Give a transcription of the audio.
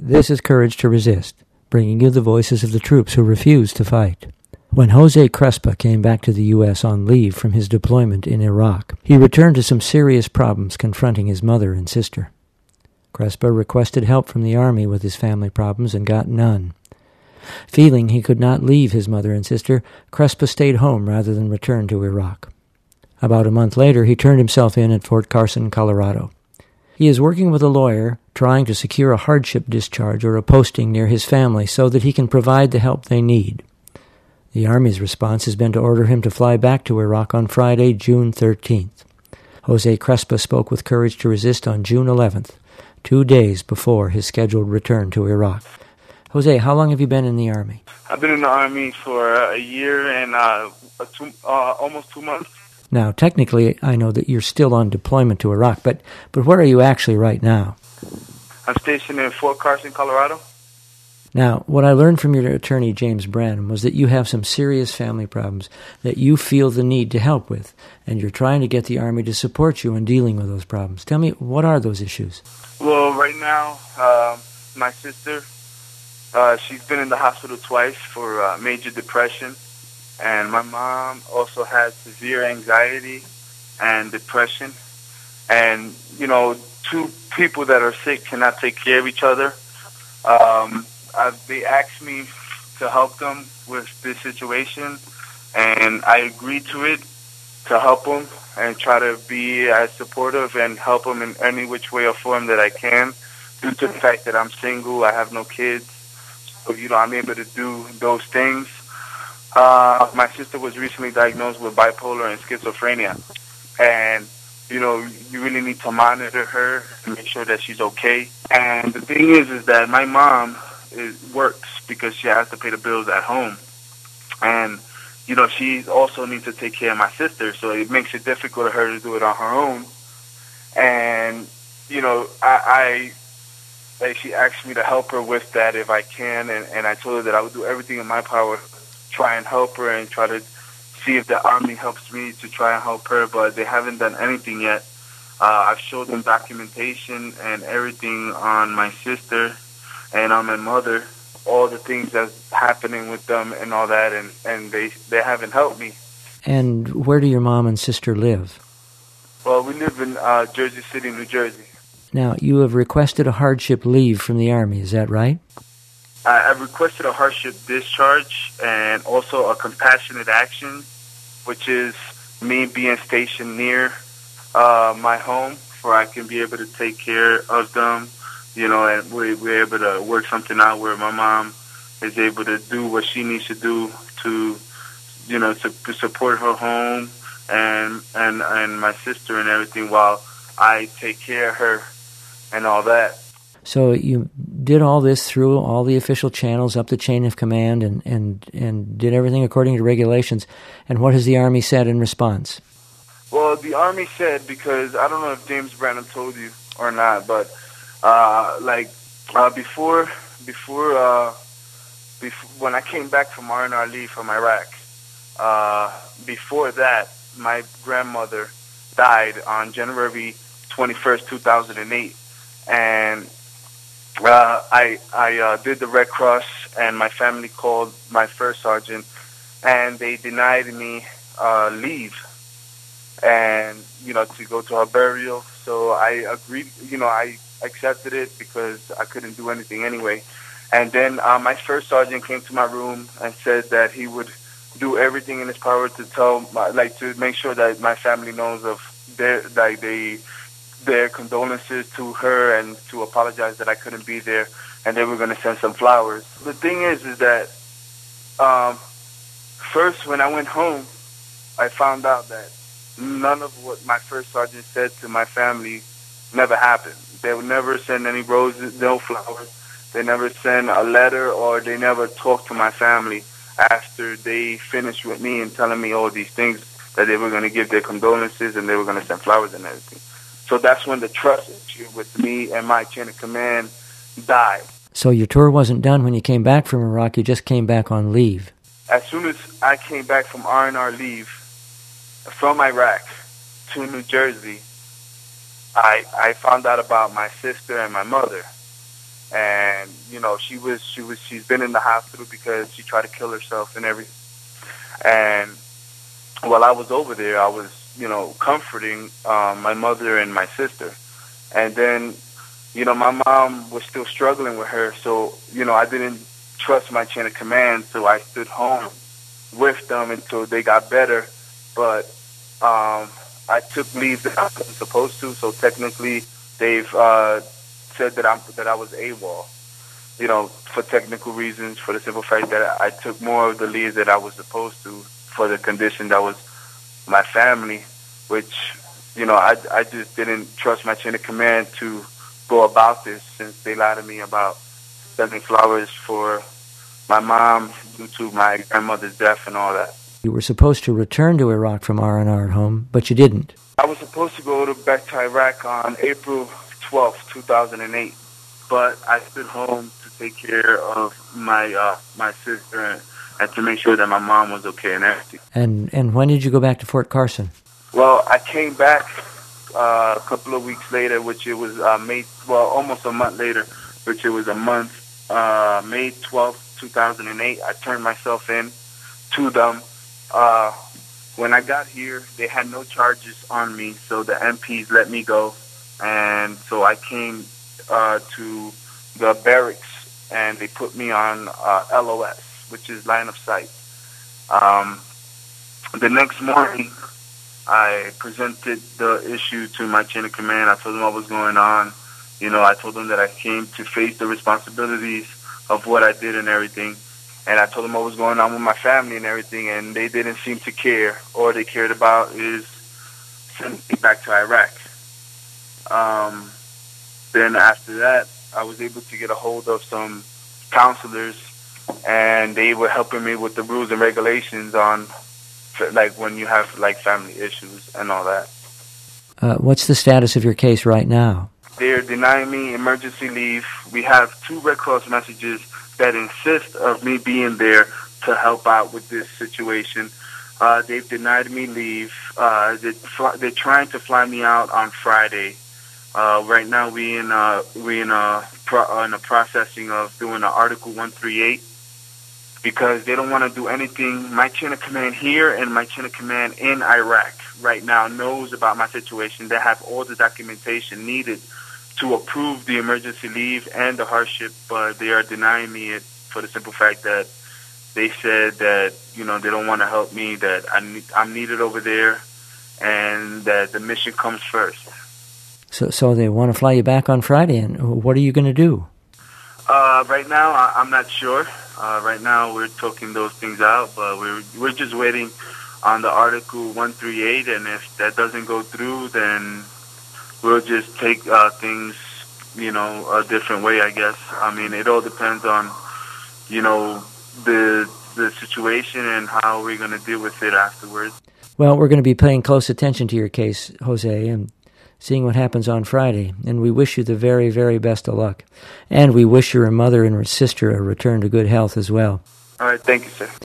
This is Courage to Resist, bringing you the voices of the troops who refuse to fight. When Jose Crespa came back to the U.S. on leave from his deployment in Iraq, he returned to some serious problems confronting his mother and sister. Crespa requested help from the Army with his family problems and got none. Feeling he could not leave his mother and sister, Crespa stayed home rather than return to Iraq. About a month later, he turned himself in at Fort Carson, Colorado. He is working with a lawyer, trying to secure a hardship discharge or a posting near his family so that he can provide the help they need. The Army's response has been to order him to fly back to Iraq on Friday, June 13th. Jose Crespa spoke with Courage to Resist on June 11th, 2 days before his scheduled return to Iraq. Jose, how long have you been in the Army? I've been in the Army for a year and almost 2 months. Now, technically, I know that you're still on deployment to Iraq, but where are you actually right now? I'm stationed in Fort Carson, Colorado. Now, what I learned from your attorney, James Branham, was that you have some serious family problems that you feel the need to help with, and you're trying to get the Army to support you in dealing with those problems. Tell me, what are those issues? Well, right now, my sister, she's been in the hospital twice for major depression, and my mom also has severe anxiety and depression. And, you know, two people that are sick cannot take care of each other. They asked me to help them with this situation, and I agreed to it, to help them and try to be as supportive and help them in any which way or form that I can. Due to the fact that I'm single, I have no kids, so, you know, I'm able to do those things. My sister was recently diagnosed with bipolar and schizophrenia, and, you know, you really need to monitor her and make sure that she's okay. And the thing is that my mom works because she has to pay the bills at home, and, you know, she also needs to take care of my sister, so it makes it difficult for her to do it on her own. And, you know, she asked me to help her with that if I can, and I told her that I would do everything in my power to try and help her and try to see if the Army helps me to try and help her, but they haven't done anything yet. I've showed them documentation and everything on my sister and on my mother, all the things that's happening with them and all that, and they haven't helped me. And where do your mom and sister live? Well, we live in Jersey City, New Jersey. Now, you have requested a hardship leave from the Army, is that right? I've requested a hardship discharge and also a compassionate action, which is me being stationed near my home where I can be able to take care of them, you know, and we're able to work something out where my mom is able to do what she needs to do to, you know, to support her home and my sister and everything while I take care of her and all that. So you did all this through all the official channels up the chain of command and did everything according to regulations. And what has the Army said in response? Well, the Army said, because I don't know if James Branham told you or not, but before when I came back from R&R leave from Iraq, before that, my grandmother died on January 21st, 2008, and I did the Red Cross, and my family called my first sergeant, and they denied me leave, and, you know, to go to her burial. So I agreed, you know, I accepted it because I couldn't do anything anyway. And then my first sergeant came to my room and said that he would do everything in his power to to make sure that my family knows of their condolences to her and to apologize that I couldn't be there, and they were going to send some flowers. The thing is that first when I went home, I found out that none of what my first sergeant said to my family never happened. They would never send any roses, no flowers. They never send a letter, or they never talked to my family after they finished with me and telling me all these things, that they were going to give their condolences and they were going to send flowers and everything. So that's when the trust issue with me and my chain of command died. So your tour wasn't done when you came back from Iraq, you just came back on leave. As soon as I came back from R&R leave from Iraq to New Jersey, I found out about my sister and my mother. and she's been in the hospital because she tried to kill herself and everything. And while I was over there, I was comforting my mother and my sister, and then my mom was still struggling with her, so I didn't trust my chain of command, so I stood home with them until they got better. But I took leave that I wasn't supposed to, so technically they've said that I was AWOL, for technical reasons, for the simple fact that I took more of the leave that I was supposed to for the condition that was my family, which I just didn't trust my chain of command to go about this, since they lied to me about sending flowers for my mom due to my grandmother's death and all that. You were supposed to return to Iraq from R&R at home, but you didn't. I was supposed to go back to Iraq on April 12th, 2008, but I stood home to take care of my sister and to make sure that my mom was okay and everything. And when did you go back to Fort Carson? Well, I came back a couple of weeks later, which it was almost a month later, which it was May 12th, 2008. I turned myself in to them. When I got here, they had no charges on me, so the MPs let me go. And so I came to the barracks, and they put me on LOS, which is line of sight. The next morning, I presented the issue to my chain of command. I told them what was going on. I told them that I came to face the responsibilities of what I did and everything. And I told them what was going on with my family and everything, and they didn't seem to care. All they cared about is sending me back to Iraq. Then after that, I was able to get a hold of some counselors, and they were helping me with the rules and regulations on, like, when you have, like, family issues and all that. What's the status of your case right now? They're denying me emergency leave. We have 2 Red Cross messages that insist of me being there to help out with this situation. They've denied me leave. They're trying to fly me out on Friday. Right now, we in a processing of doing an Article 138, because they don't want to do anything. My chain of command here and my chain of command in Iraq right now knows about my situation. They have all the documentation needed to approve the emergency leave and the hardship, but they are denying me it for the simple fact that they said that, they don't want to help me, that I'm needed over there, and that the mission comes first. So they want to fly you back on Friday, and what are you going to do? Right now, I'm not sure. Right now, we're talking those things out, but we're just waiting on the Article 138, and if that doesn't go through, then we'll just take things, a different way, I guess. I mean, it all depends on, the situation and how we're going to deal with it afterwards. Well, we're going to be paying close attention to your case, Jose, and seeing what happens on Friday. And we wish you the very, very best of luck. And we wish your mother and her sister a return to good health as well. All right, thank you, sir.